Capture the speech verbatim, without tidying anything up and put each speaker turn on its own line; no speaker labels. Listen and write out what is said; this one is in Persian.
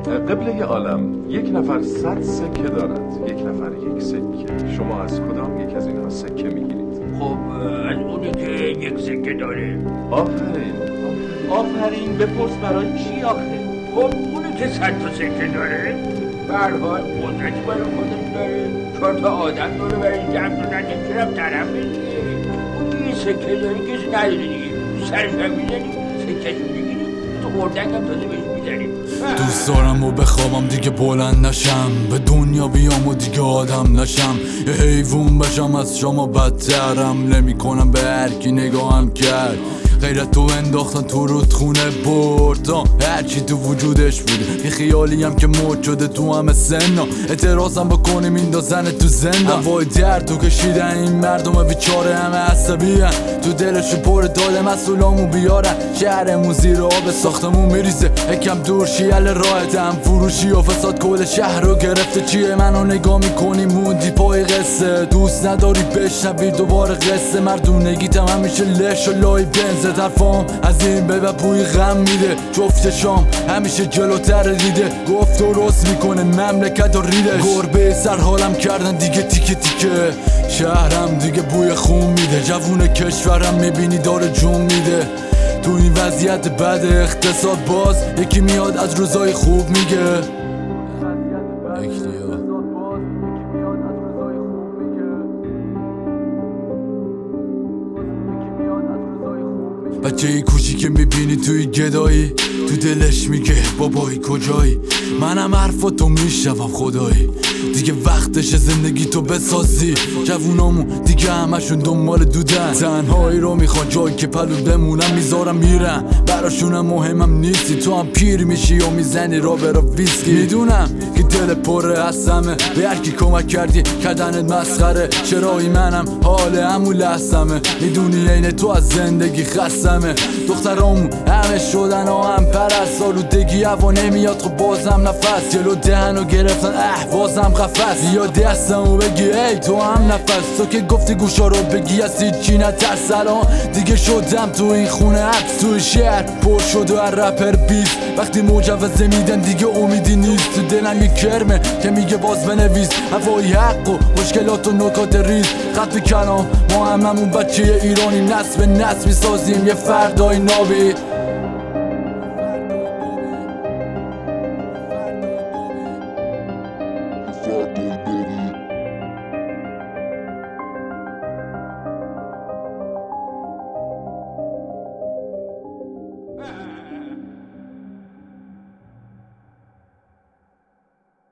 قبله عالم، یک نفر صد سکه دارد، یک نفر یک سکه. شما از کدام یک از اینها سکه میگیرید؟
خب از اونی که یک سکه داره.
آفرین
آفرین. بپرس برای چی آخه؟
خب اونی که صد تا سکه داره به هر حال قدرتی برای خودش داره. چهار تا آدم داره برای جمع دادن یکیرم طرف دیگه. اون یه سکه داری کسی نداره دیگه. سرش هم میزنی سکهش میگیری تو اردنگ هم تازه بهش میزنی.
دوست دارم و بخوابم دیگه بلند نشم، به دنیا بیام و دیگه آدم نشم، یه حیوان بشم از شما بدترم، نمی کنم به هرکی نگاهم کرد، غیرت تو انداختن تو رودخونه برد، هرچی تو وجودش بوده یه خیالی هم که موت شده تو همه سنا، اعتراضم بکنیم میندازن تو زندان، هوای درد تو کشیدن این مردم بیچاره همه عصبی هن، تو دلشو پر داده مسئولامو بیارن، شهرمون زیر آب ساختمون میریزه، یکم دور شیل راحت هم فروشی و فساد کل شهر رو گرفته، چیه منو نگاه میکنی موندی پای قصه، دوست نداری بشنوی دوباره قصه، مردونگیتم همیشه لش و لای بنز، طرفام از این به بوی غم میده، جفت شام همیشه جلوتر دیده، گفت درست میکنه مملکت و ریدش، گربه سر حالم کردن دیگه تیکه تیکه، شهرم دیگه بوی خون میده، جوون کشورم میبینی داره جون میده، تو این وضعیت بد اقتصاد باز یکی میاد از روزای خوب میگه، بچه ای کوچی که میبینی توی گدایی تو دلش میگه بابایی کجایی، منم حرفاتو میشنوم خدایی، دیگه وقتش زندگی تو بسازی، جوونامون دیگه همشون دنبال دودن، تنهایی رو میخوان جایی که پلو بمونم میذارم میرم، براشونم مهمم نیستی، تو هم پیر میشی و میزنی را برا ویسکی، میدونم که دل پره هستمه، به هرکی کمک کردی کردنت مسخره، چرایی منم حال همون لحظمه، میدونی عین تو از زندگی خستمه، دخترامون همه شدن و هم پرست، آلودگی هوا نمیاد خب بازم نفس، جلو دهنو گرفتن اه بازم قفس، یا دستمو بگی ای تو هم نفس، تو که گفتی گوشا رو بگی از هیچی نترس، الان دیگه شدم تو این خونه حبس، توی شهر پر شد و هر رپر بیست، وقتی مجوزه میدن دیگه امیدی نیست، تو دلم یه کرمه که میگه باز بنویس، هوای حق و مشکلات و نکات ریز، خط به کلام ما هممون بچه ایرانی، نسل به نسل میسازیم یه فردای نابی.